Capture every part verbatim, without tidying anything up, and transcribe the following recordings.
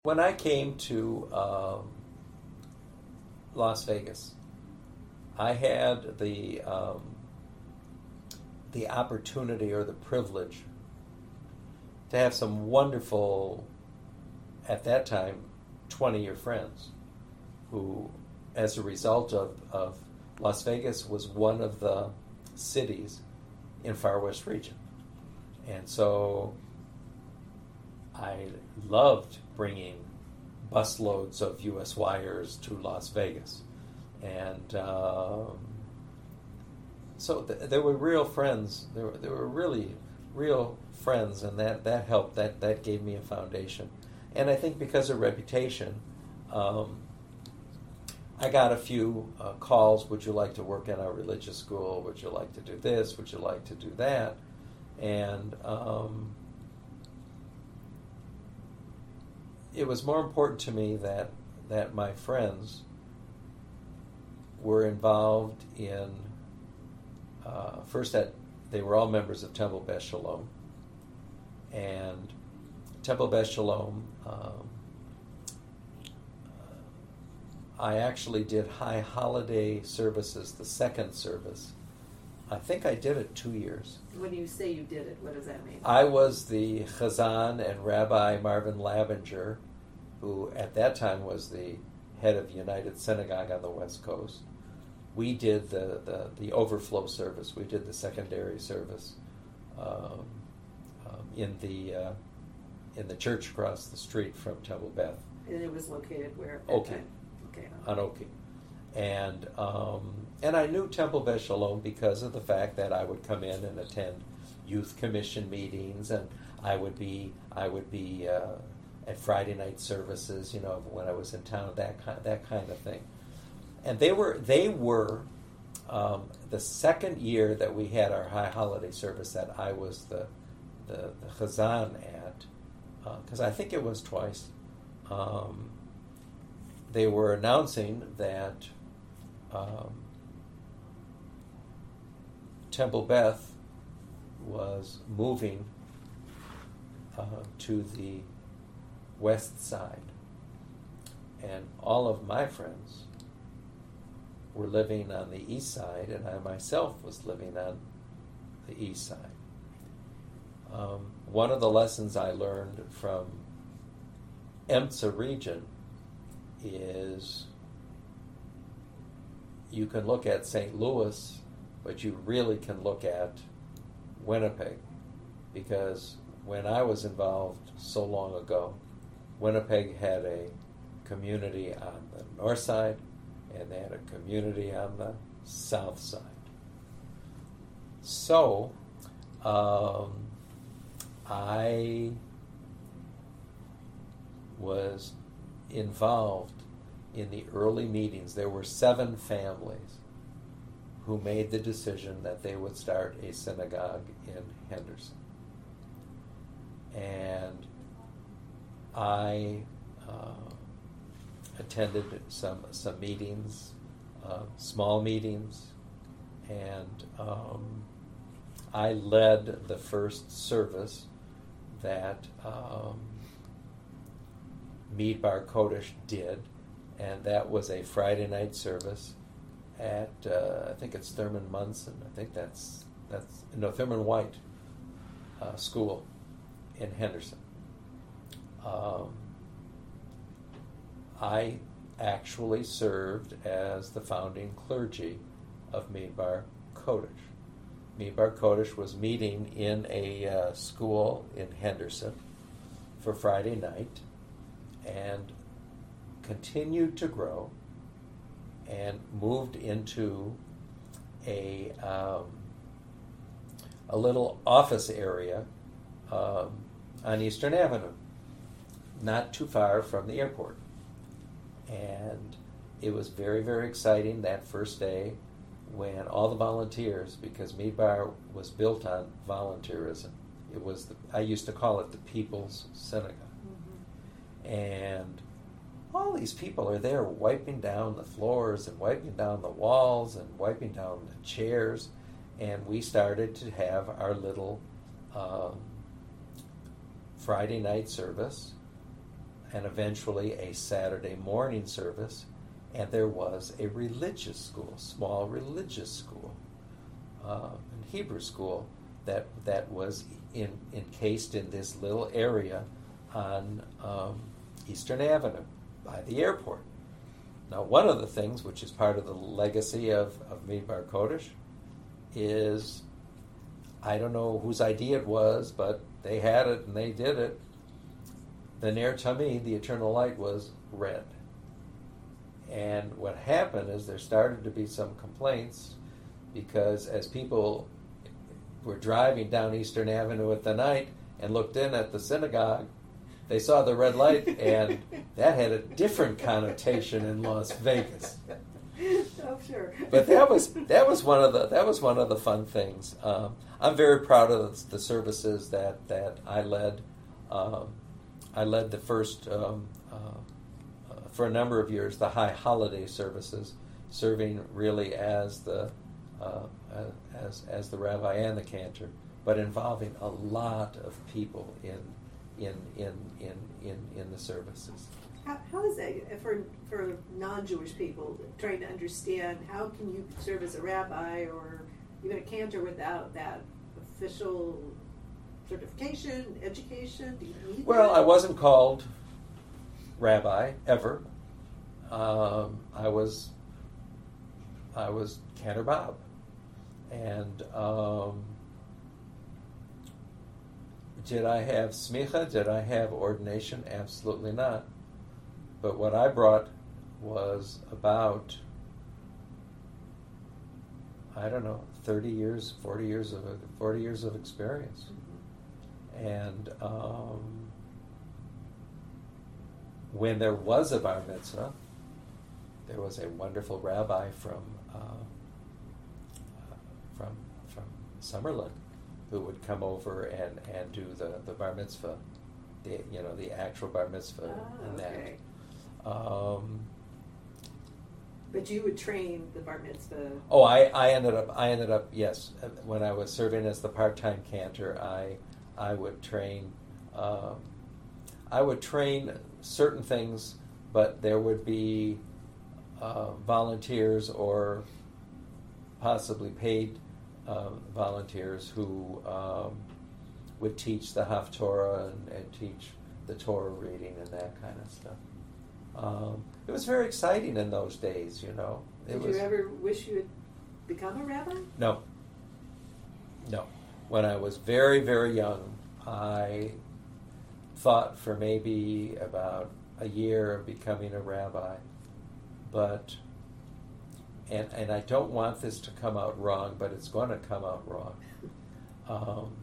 When I came to um, Las Vegas, I had the um, the opportunity or the privilege to have some wonderful, at that time, twenty-year friends who, as a result of, of Las Vegas was one of the cities in Far West region. And so I loved bringing busloads of U S wires to Las Vegas. And um, so th- there were real friends. There were, there were really real friends, and that, that helped. That, that gave me a foundation. And I think because of reputation, um, I got a few uh, calls. Would you like to work in our religious school? Would you like to do this? Would you like to do that? And um, it was more important to me that that my friends were involved in, uh, first that they were all members of Temple Beth Shalom. And Temple Beth Shalom, um, I actually did high holiday services, the second service. I think I did it two years. When you say you did it, what does that mean? I was the Chazan and Rabbi Marvin Lavinger, who at that time was the head of United Synagogue on the West Coast. We did the, the, the overflow service. We did the secondary service um, um, in the uh, in the church across the street from Temple Beth. And it was located where? at that Oki. time? Okay. On Oki. And um, and I knew Temple Beth Shalom because of the fact that I would come in and attend youth commission meetings, and I would be I would be uh, at Friday night services, you know, when I was in town, that kind that kind of thing. And they were they were um, the second year that we had our high holiday service that I was the the, the chazan at, because uh, I think it was twice. Um, they were announcing that um, Temple Beth was moving uh, to the west side, and all of my friends were living on the east side, and I myself was living on the east side. Um, one of the lessons I learned from EMTSA region is you can look at Saint Louis, but you really can look at Winnipeg, because when I was involved so long ago, Winnipeg had a community on the north side and they had a community on the south side. So um, I was involved in the early meetings. There were seven families who made the decision that they would start a synagogue in Henderson. And I uh, attended some some meetings, uh, small meetings, and um, I led the first service that um, Midbar Kodesh did, and that was a Friday night service at uh, I think it's Thurman Munson. I think that's that's no Thurman White uh, School in Henderson. Um, I actually served as the founding clergy of Midbar Kodesh. Midbar Kodesh was meeting in a uh, school in Henderson for Friday night, and continued to grow and moved into a um, a little office area um, on Eastern Avenue, not too far from the airport. And it was very, very exciting that first day when all the volunteers, because Midbar was built on volunteerism. It was, the, I used to call it the People's Synagogue. Mm-hmm. And all these people are there wiping down the floors and wiping down the walls and wiping down the chairs. And we started to have our little um, Friday night service and eventually a Saturday morning service, and there was a religious school, small religious school, uh, an Hebrew school that that was in, encased in this little area on um, Eastern Avenue by the airport. Now, one of the things which is part of the legacy of, of Midbar Kodesh is, I don't know whose idea it was, but they had it and they did it. The Ner Tamid, the eternal light, was red. And what happened is there started to be some complaints because as people were driving down Eastern Avenue at the night and looked in at the synagogue, they saw the red light, and that had a different connotation in Las Vegas. Oh, sure. But that was that was one of the that was one of the fun things. Um, I'm very proud of the services that, that I led. Um, I led the first um, uh, uh, for a number of years the high holiday services, serving really as the uh, as as the rabbi and the cantor, but involving a lot of people in in in in in, in the services. How, how is that for for non-Jewish people trying to understand how can you serve as a rabbi or even a cantor without that official certification, education? Do you need Well, that? I wasn't called rabbi ever. Um, I was I was Cantor Bob, and um, did I have smicha? Did I have ordination? Absolutely not. But what I brought was about, I don't know, thirty years, forty years of forty years of experience, mm-hmm. and um, when there was a bar mitzvah, there was a wonderful rabbi from uh, from from Summerlin who would come over and, and do the, the bar mitzvah, the you know the actual bar mitzvah oh, and that. okay. Um, but you would train the bar mitzvah. oh, I, I ended up I ended up yes when I was serving as the part-time cantor, I I would train um, I would train certain things, but there would be uh, volunteers or possibly paid uh, volunteers who um, would teach the Haftorah and, and teach the Torah reading and that kind of stuff. Um, it was very exciting in those days, you know. It Did was, you ever wish you had become a rabbi? No. No. When I was very, very young, I thought for maybe about a year of becoming a rabbi. But, and, and I don't want this to come out wrong, but it's going to come out wrong. Um,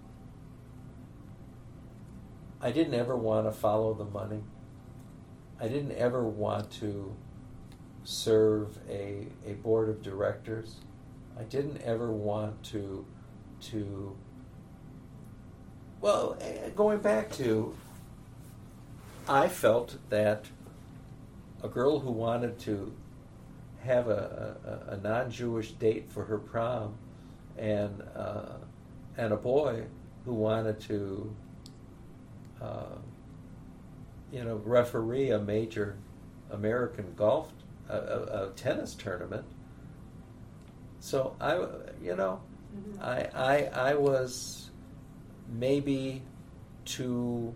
I didn't ever want to follow the money. I didn't ever want to serve a a board of directors. I didn't ever want to to well, going back to, I felt that a girl who wanted to have a, a, a non-Jewish date for her prom, and uh, and a boy who wanted to uh, you know, referee a major American golf, a, a, a tennis tournament. So I, you know, mm-hmm. I, I, I was maybe too,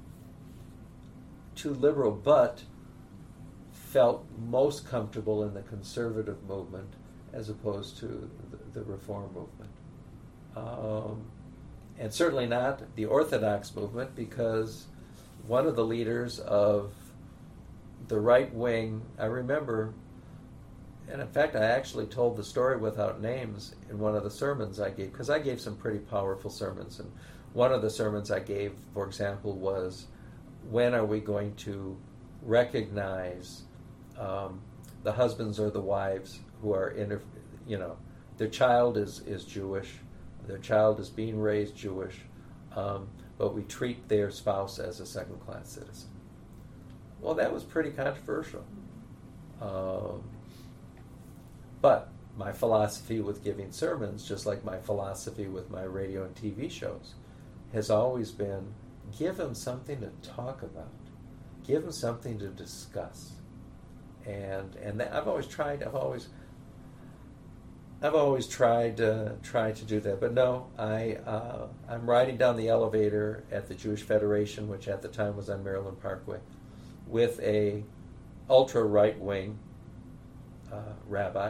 too liberal, but felt most comfortable in the conservative movement as opposed to the, the reform movement. Um, and certainly not the Orthodox movement, because one of the leaders of the right wing, I remember, and in fact I actually told the story without names in one of the sermons I gave, because I gave some pretty powerful sermons, and one of the sermons I gave, for example, was, when are we going to recognize um, the husbands or the wives who are, inter- you know, their child is, is Jewish, their child is being raised Jewish, um, but we treat their spouse as a second-class citizen. Well, that was pretty controversial. Um, but my philosophy with giving sermons, just like my philosophy with my radio and T V shows, has always been, give them something to talk about. give them something to discuss. And and that, I've always tried. I've always I've always tried uh, tried to do that. But no, I uh, I'm riding down the elevator at the Jewish Federation, which at the time was on Maryland Parkway, with a ultra right wing uh, rabbi.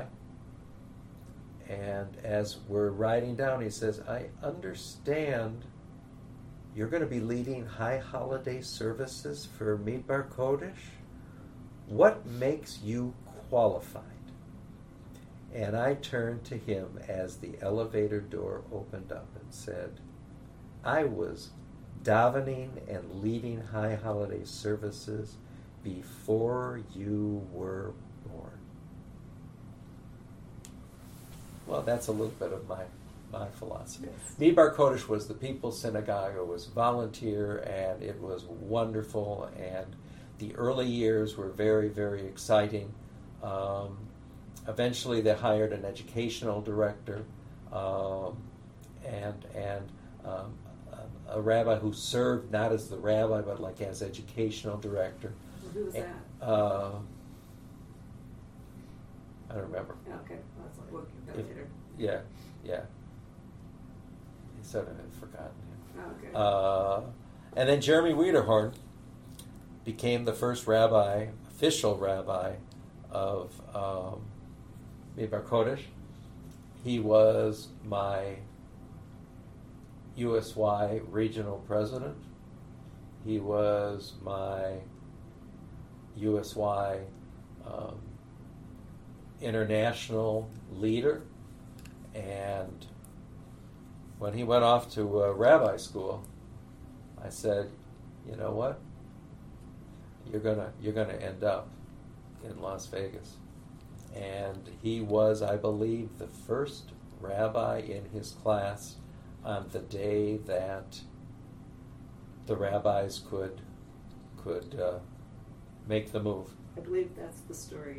And as we're riding down, he says, "I understand you're going to be leading high holiday services for Midbar Kodesh. What makes you qualified?" And I turned to him as the elevator door opened up and said, "I was davening and leading high holiday services before you were born." Well, that's a little bit of my my philosophy. Yes. Midbar Kodesh was the People's Synagogue. It was volunteer, and it was wonderful. And the early years were very, very exciting. Um, eventually, they hired an educational director um, and and um, a, a rabbi who served not as the rabbi, but like as educational director. Who was And, that? uh, I don't remember. Okay, well, that's like we'll get that If- later. Yeah, yeah. He said I had forgotten him. Oh, okay. Uh, and then Jeremy Wiederhorn became the first rabbi, official rabbi of um, Midbar Kodesh. He was my U S Y regional president. He was my U S Y um, international leader. And when he went off to uh, rabbi school, I said, "You know what? You're gonna you're gonna end up in Las Vegas." And he was, I believe, the first rabbi in his class on the day that the rabbis could could uh, make the move. I believe that's the story.